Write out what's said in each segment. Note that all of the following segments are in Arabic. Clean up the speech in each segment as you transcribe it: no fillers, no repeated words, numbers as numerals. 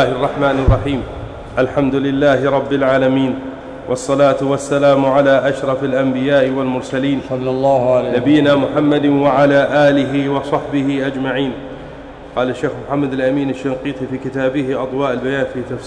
الله الرحمن الرحيم. الحمد لله رب العالمين، والصلاة والسلام على أشرف الأنبياء والمرسلين صلى الله عليه نبينا محمد وعلى آله وصحبه أجمعين. قال الشيخ محمد الأمين الشنقيطي في كتابه أضواء البيان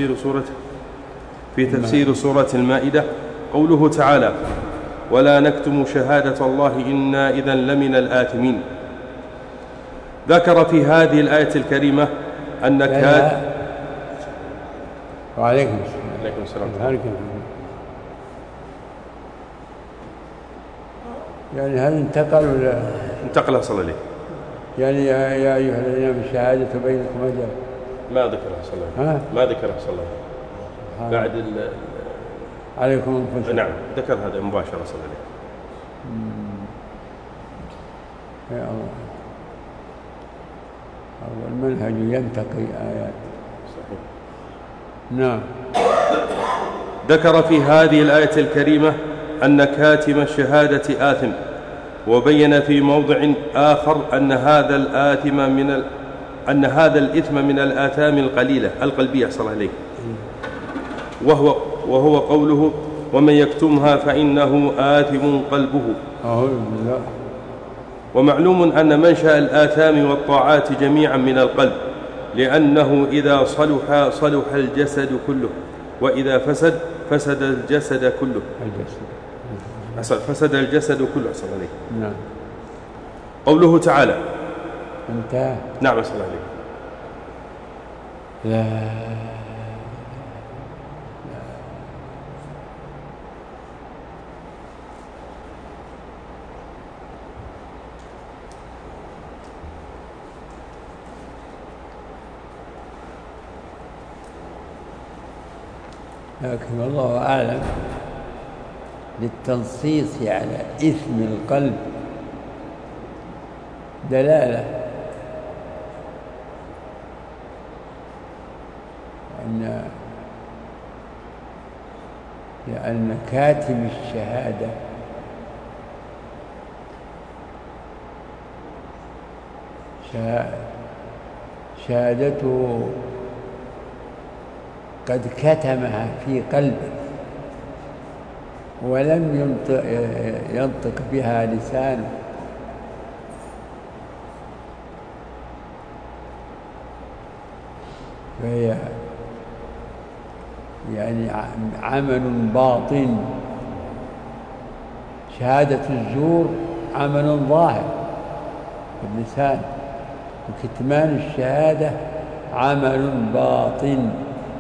في تفسير سورة المائدة قوله تعالى: ولا نكتم شهادة الله إنا إذا لمن الآثمين. ذكر في هذه الآية الكريمة أن وعليكم السلام. يعني هل انتقل ولا انتقل صلى الله يعني يا أيها الذين آمنوا الشهادة بينكم أجل ما ذكرها صلى الله ما ذكرها صلى الله بعد عليكم أنفسكم. نعم ذكر هذا مباشرة صلى الله يا الله. المنهج ينتقي آيات. صحيح. نعم. ذكر في هذه الآية الكريمة أن كاتم الشهادة آثم، وبين في موضع آخر أن هذا الإثم من الآثام القلبية صلى الله عليه، وهو قوله: ومن يكتمها فإنه آثم قلبه. ومعلوم أن منشأ الآثام والطاعات جميعا من القلب، لأنه إذا صلح الجسد كله، وإذا فسد الجسد كله. فسد الجسد كله صلى الله عليه. نعم. قوله تعالى انتهى. نعم صلى الله عليه. لا لكن والله أعلم للتنصيص على إثم القلب دلالة لأن كاتم الشهادة شهادته قد كتمها في قلبه ولم ينطق بها لسانه، فهي يعني عمل باطن. شهادة الزور عمل ظاهر باللسان، وكتمان الشهادة عمل باطن،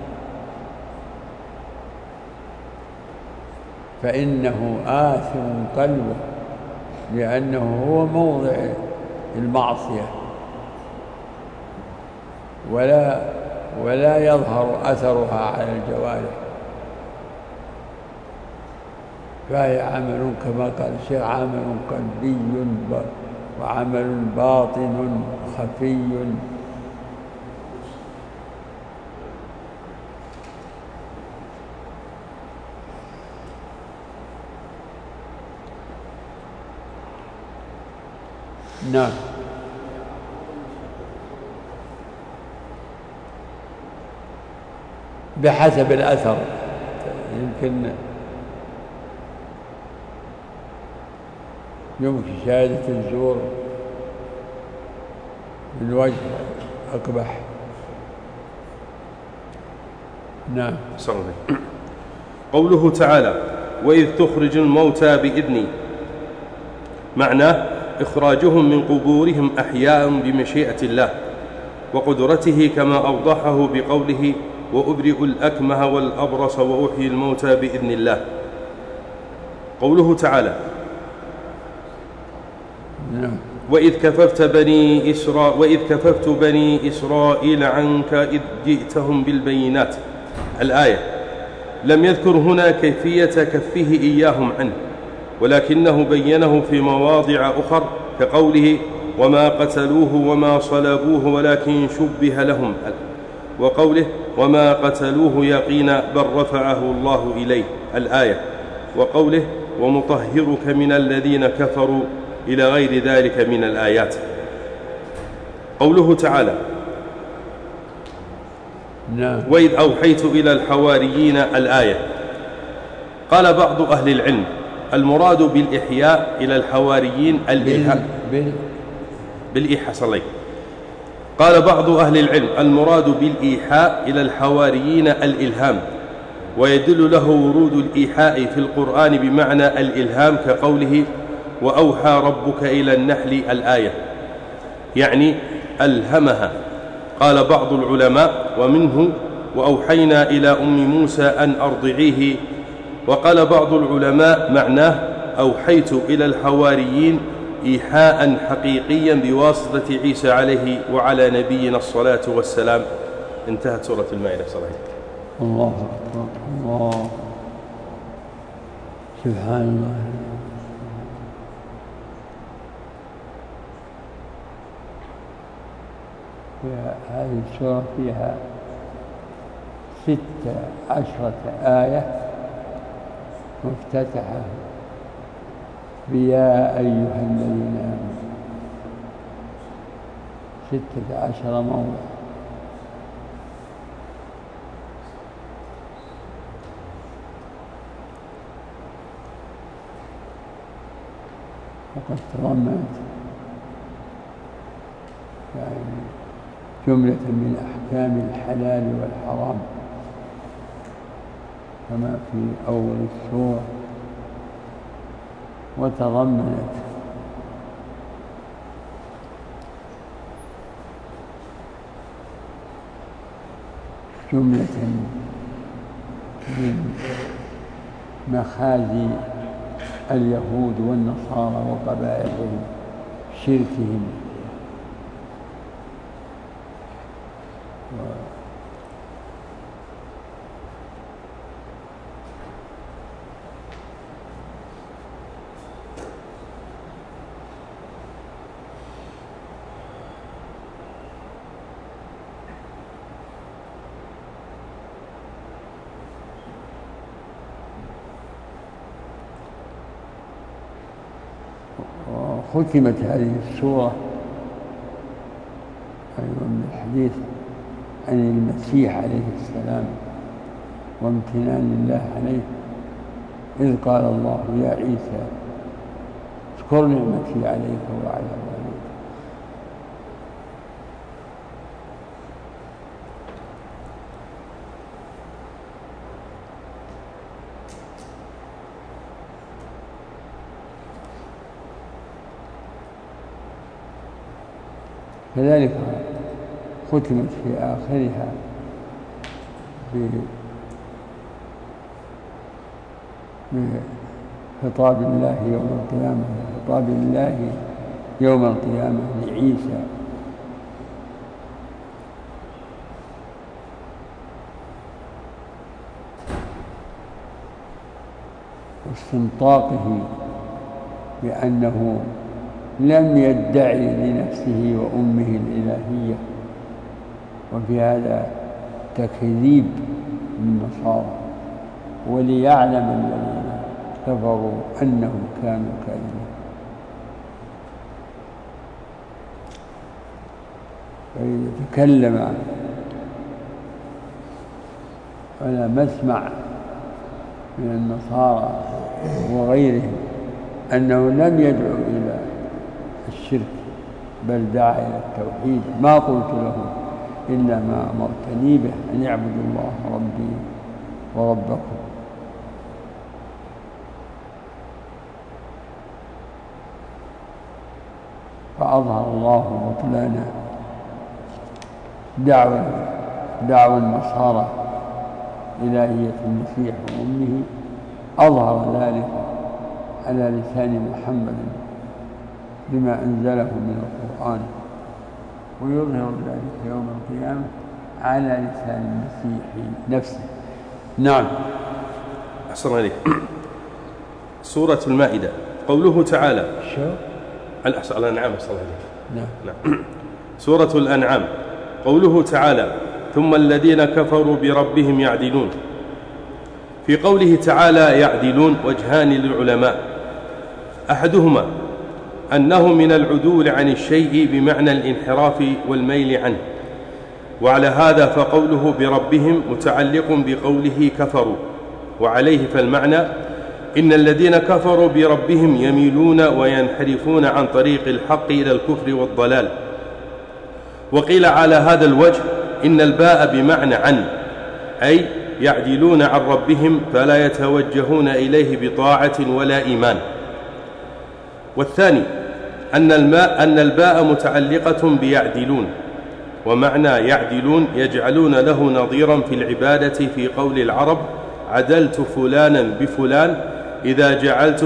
فإنه آثم قلبه لأنه هو موضع المعصية، ولا يظهر أثرها على الجوارح، فهي عمل كما قال الشيخ عمل قلبي وعمل باطن خفي. نعم. بحسب الأثر، يمكن شهادة الزور من وجه أقبح. نعم. قوله تعالى: وإذ تخرج الموتى بإذني، معناه إخراجهم من قبورهم أحياء بمشيئة الله وقدرته، كما أوضحه بقوله: وأبرئ الأكمه والأبرص وأحيي الموتى بإذن الله. قوله تعالى: وإذ كففت بني إسرائيل عنك إذ جئتهم بالبينات، الآية. لم يذكر هنا كيفية كفه إياهم عنه، ولكنه بينه في مواضع أخر، كقوله: وما قتلوه وما صلبوه ولكن شبه لهم، وقوله: وما قتلوه يقينا بل رفعه الله إليه، الآية. وقوله: ومطهرك من الذين كفروا، إلى غير ذلك من الآيات. قوله تعالى: نعم. وإذ أوحيت إلى الحواريين الآية. قال بعض أهل العلم المراد بالإحياء إلى الحواريين الإلهام بالإيحاء صلي. قال بعض أهل العلم المراد بالإيحاء إلى الحواريين الإلهام، ويدل له ورود الإيحاء في القرآن بمعنى الإلهام كقوله وأوحى ربك إلى النحل الآية، يعني ألهمها. قال بعض العلماء ومنه وأوحينا إلى أم موسى أن أرضعيه. وقال بعض العلماء معناه أوحيت إلى الحواريين إيحاء حقيقيا بواسطة عيسى عليه وعلى نبينا الصلاة والسلام. انتهت سورة المائدة. صلى الله أكبر. الله سبحان الله. هذه السورة فيها 16 آية مفتتحة بيا أيها الذين آمنوا، 16 موضع. وقد تضمنت يعني جملة من أحكام الحلال والحرام كما في أول السورة، وتضمنت جملة من مخازي اليهود والنصارى وقبائلهم، شركهم ختمت هذه السورة أيضا بالحديث عن المسيح عليه السلام وامتنان الله عليه، إذ قال الله يا عيسى اذكر نعمتي عليك وعلى والديك. كذلك ختمت في آخرها بخطاب الله يوم القيامة، خطاب الله يوم القيامة لعيسى، واستنطاقه بأنه لم يدعي لنفسه وأمه الإلهية، وفي هذا تكذيب للنصارى، وليعلم الذين كفروا أنهم كانوا كاذبين. فإذا تكلم على مسمع من النصارى وغيرهم أنه لم يدعو إلى الشرك بل دعا إلى التوحيد، ما قلت لهم إلا ما أمرتني به أن يعبدوا الله ربي وربكم. فأظهر الله بطلان دعوى النصارى إلهية المسيح وأمه، أظهر ذلك على لسان محمد بما أنزله من القرآن، ويظهر ذلك يوم القيامة على لسان المسيح نفسه. نعم. أحسن عليك. سورة المائدة قوله تعالى الأنعام. نعم. سورة الأنعام قوله تعالى ثم الذين كفروا بربهم يعدلون. في قوله تعالى يعدلون وجهان للعلماء، أحدهما أنه من العدول عن الشيء بمعنى الانحراف والميل عنه، وعلى هذا فقوله بربهم متعلق بقوله كفروا، وعليه فالمعنى إن الذين كفروا بربهم يميلون وينحرفون عن طريق الحق إلى الكفر والضلال. وقيل على هذا الوجه إن الباء بمعنى عن، أي يعدلون عن ربهم فلا يتوجهون إليه بطاعة ولا إيمان. والثاني أن الباء متعلقة بيعدلون، ومعنى يعدلون يجعلون له نظيرا في العبادة في قول العرب عدلت فلانا بفلان إذا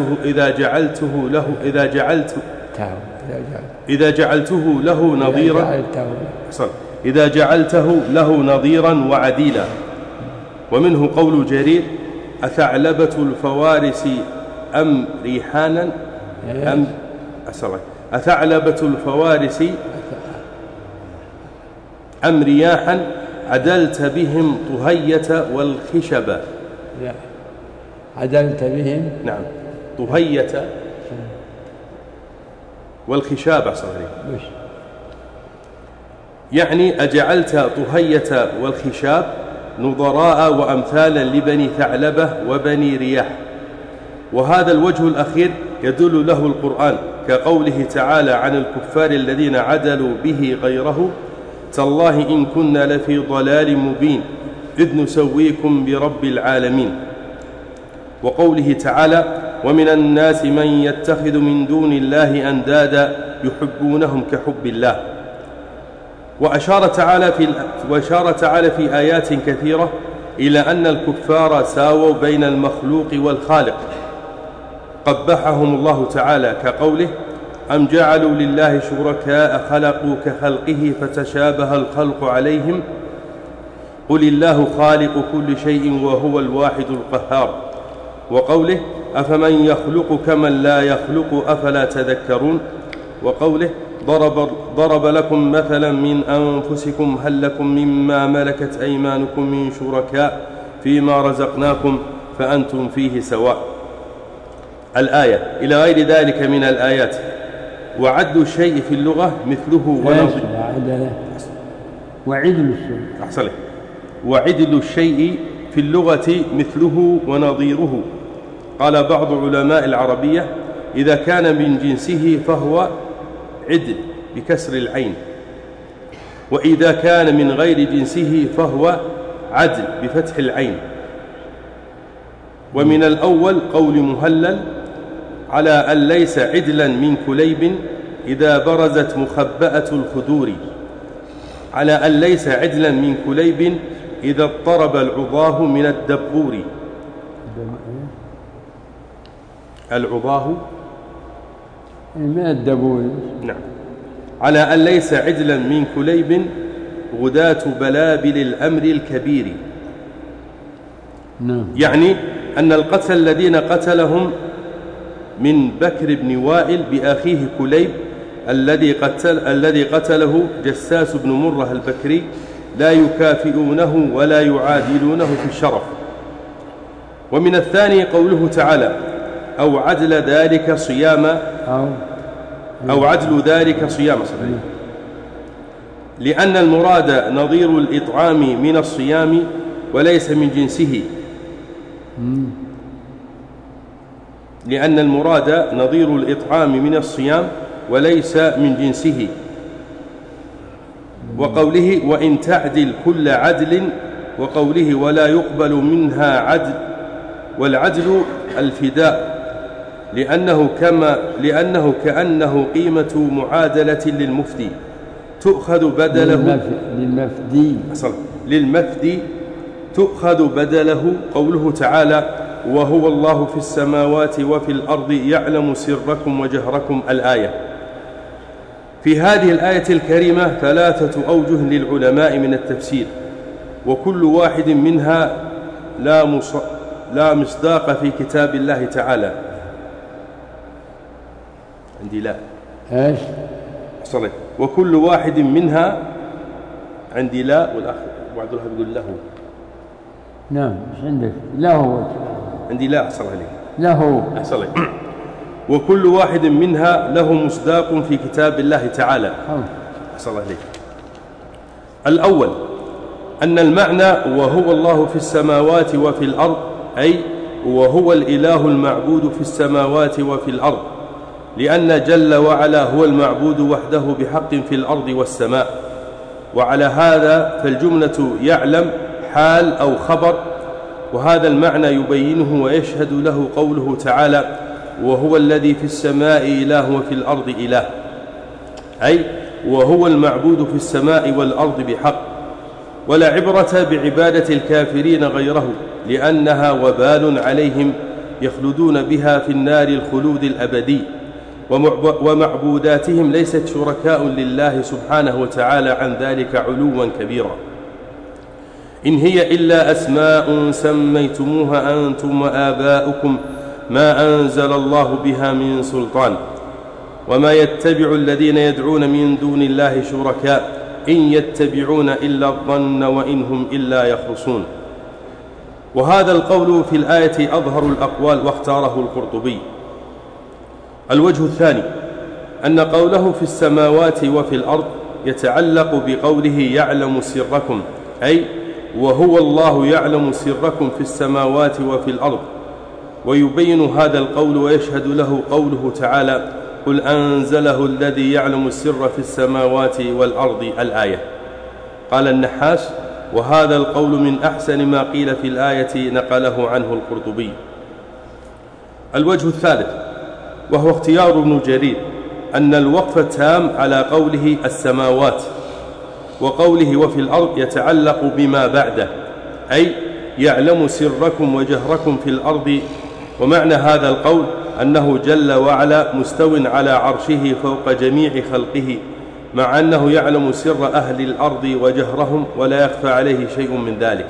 جعلته له نظيرا، إذا جعلته له نظيرا وعديلا. ومنه قول جرير أثعلبة الفوارس أم ريحانا أثعلبة الفوارس أم رياحا عدلت بهم طهية والخشب. عدلت بهم، نعم، طهية والخشاب صغير، يعني أجعلت طهية والخشاب نظراء وأمثالا لبني ثعلبة وبني رياح. وهذا الوجه الأخير يدل له القرآن كقوله تعالى عن الكفار الذين عدلوا به غيره تالله إن كنا لفي ضلال مبين إذ نسويكم برب العالمين. وقوله تعالى ومن الناس من يتخذ من دون الله أندادا يحبونهم كحب الله. وأشار تعالى في آيات كثيرة إلى أن الكفار ساووا بين المخلوق والخالق، قبحهم الله تعالى كقوله أم جعلوا لله شركاء خلقوا كخلقه فتشابه الخلق عليهم قل الله خالق كل شيء وهو الواحد القهار. وقوله أفمن يخلق كمن لا يخلق أفلا تذكرون. وقوله ضرب لكم مثلا من أنفسكم هل لكم مما ملكت أيمانكم من شركاء فيما رزقناكم فأنتم فيه سواء. الآية إلى غير ذلك من الآيات. وعدل الشيء في اللغة مثله وعدل الشيء في اللغة مثله ونظيره. قال بعض علماء العربية إذا كان من جنسه فهو عدل بكسر العين، وإذا كان من غير جنسه فهو عدل بفتح العين. ومن الأول قول مهلل على أن ليس عدلا من كليب إذا برزت مخبأة الخدور، على أن ليس عدلا من كليب إذا اضطرب العضاه من الدبور. العضاه من الدبور، نعم. على أن ليس عدلا من كليب غداة بلابل الأمر الكبير، نعم. يعني أن القتل الذين قتلهم من بكر بن وائل بأخيه كليب الذي قتله جساس بن مرة البكري لا يكافئونه ولا يعادلونه في الشرف. ومن الثاني قوله تعالى أو عدل ذلك صياما لأن المراد نظير الإطعام من الصيام وليس من جنسه، لأن المراد نظير الإطعام من الصيام وليس من جنسه. وقوله وإن تعدل كل عدل، وقوله ولا يقبل منها عدل، والعدل الفداء لأنه كأنه قيمة معادلة للمفتي تؤخذ بدله للمفدي تؤخذ بدله. قوله تعالى وهو الله في السماوات وفي الأرض يعلم سركم وجهركم. الآية. في هذه الآية الكريمة 3 أوجه للعلماء من التفسير، وكل واحد منها لا مصداق في كتاب الله تعالى. عندي لا ايش صلي. وكل واحد منها عندي لا، والأخ وعبد الله يقول له. نعم ايش عندك؟ له عندي لا أحصل عليه له أحصل. وكل واحد منها له مصداق في كتاب الله تعالى. أحصل عليه. الأول أن المعنى وهو الله في السماوات وفي الأرض، أي وهو الإله المعبود في السماوات وفي الأرض، لأن جل وعلا هو المعبود وحده بحق في الأرض والسماء. وعلى هذا فالجملة يعلم حال أو خبر، وهذا المعنى يبينه ويشهد له قوله تعالى: وهو الذي في السماء إله وفي الأرض إله، أي وهو المعبود في السماء والأرض بحق. ولا عبرة بعبادة الكافرين غيره، لأنها وبال عليهم يخلدون بها في النار الخلود الأبدي، ومعبوداتهم ليست شركاء لله سبحانه وتعالى عن ذلك علوا كبيرا. إن هي إلا أسماء سميتموها أنتم وآباؤكم ما أنزل الله بها من سلطان، وما يتبع الذين يدعون من دون الله شركاء إن يتبعون إلا الظن وإن هم إلا يخرصون. وهذا القول في الآية أظهر الأقوال، واختاره القرطبي. الوجه الثاني أن قوله في السماوات وفي الأرض يتعلق بقوله يعلم سركم، أي وهو الله يعلم سركم في السماوات وفي الأرض. ويبين هذا القول ويشهد له قوله تعالى: قل أنزله الذي يعلم السر في السماوات والأرض، الآية. قال النحاس: وهذا القول من أحسن ما قيل في الآية، نقله عنه القرطبي. الوجه الثالث وهو اختيار ابن جرير أن الوقف التام على قوله السماوات وقوله وفي الأرض يتعلق بما بعده، أي يعلم سركم وجهركم في الأرض. ومعنى هذا القول أنه جل وعلا مستو على عرشه فوق جميع خلقه، مع أنه يعلم سر أهل الأرض وجهرهم ولا يخفى عليه شيء من ذلك.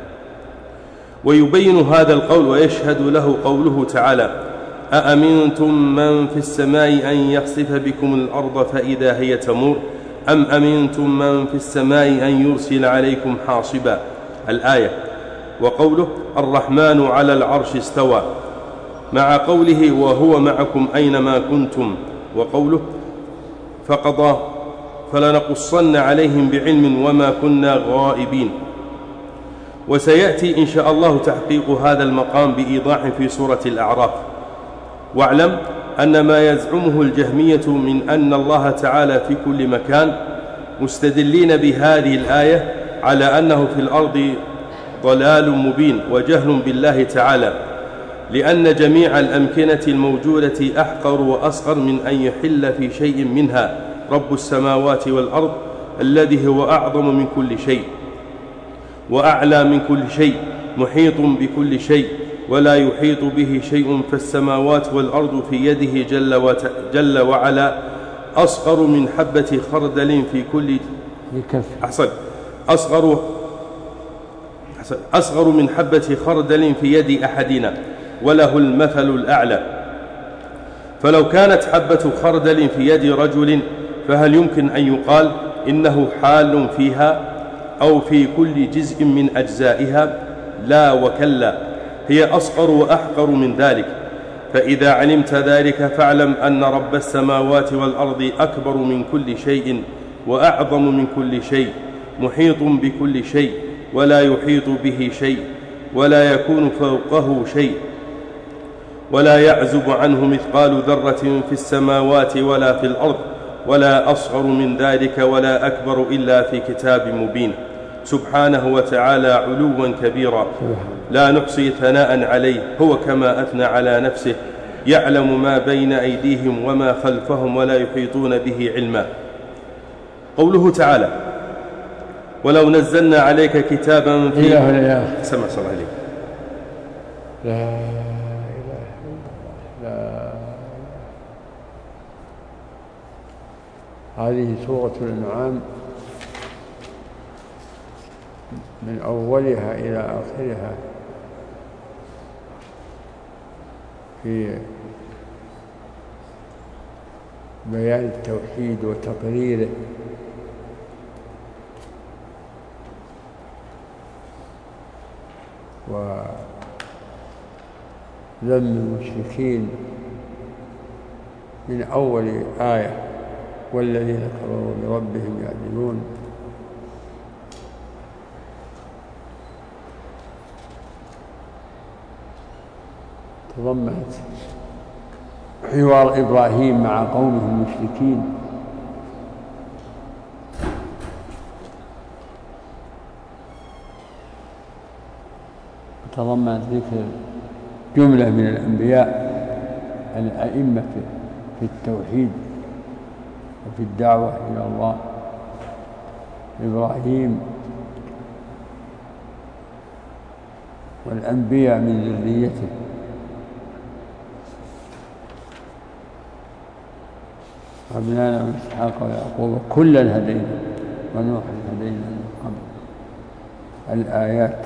ويبين هذا القول ويشهد له قوله تعالى: أأمنتم من في السماء أن يخسف بكم الأرض فإذا هي تمور أم أمنتم من في السماء أن يرسل عليكم حاصبا، الآية. وقوله الرحمن على العرش استوى، مع قوله وهو معكم أينما كنتم، وقوله فقضى فلنقصن عليهم بعلم وما كنا غائبين. وسيأتي إن شاء الله تحقيق هذا المقام بإيضاح في سورة الأعراف. واعلم أن ما يزعمه الجهمية من أن الله تعالى في كل مكان مستدلين بهذه الآية على أنه في الأرض ضلال مبين وجهل بالله تعالى، لأن جميع الأمكنة الموجودة أحقر وأصغر من أن يحل في شيء منها رب السماوات والأرض الذي هو أعظم من كل شيء وأعلى من كل شيء، محيط بكل شيء ولا يحيط به شيء. فالسماوات والأرض في يده جل وعلا أصغر من حبة خردل في كل أصغر من حبة خردل في يد أحدنا، وله المثل الأعلى. فلو كانت حبة خردل في يد رجل فهل يمكن أن يقال إنه حال فيها أو في كل جزء من أجزائها؟ لا وكلا، هي أصغر وأحقر من ذلك. فإذا علمت ذلك فاعلم أن رب السماوات والأرض أكبر من كل شيء وأعظم من كل شيء، محيط بكل شيء ولا يحيط به شيء ولا يكون فوقه شيء، ولا يعزب عنه مثقال ذرة في السماوات ولا في الأرض، ولا أصغر من ذلك ولا أكبر إلا في كتاب مبين، سبحانه وتعالى علوا كبيرا لا نحصي ثناء عليه، هو كما أثنى على نفسه، يعلم ما بين أيديهم وما خلفهم ولا يحيطون به علما. قوله تعالى ولو نزلنا عليك كتابا في سمع صلى عليك لا إله إلا الله. هذه سورة الأنعام من أولها إلى آخرها في بيان التوحيد وتقريره، وذم المشركين من أول آية والذين كفروا بربهم يعدلون تضمنت حوار إبراهيم مع قومه المشركين، تضمنت ذكر جملة من الأنبياء الأئمة في التوحيد وفي الدعوة إلى الله، إبراهيم والأنبياء من ذريته، وابنانا وإسحاق ويعقوب كلا هدينا ونوحا هدينا من قبل. الآيات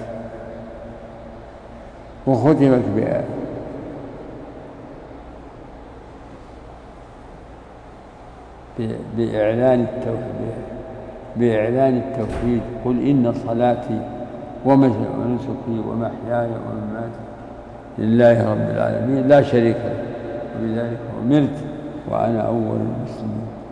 وختمت بإعلان التوحيد: قل إن صلاتي ونسكي ومحياي ومماتي لله رب العالمين لا شريك له وبذلك أمرت وأنا أول المسلمين.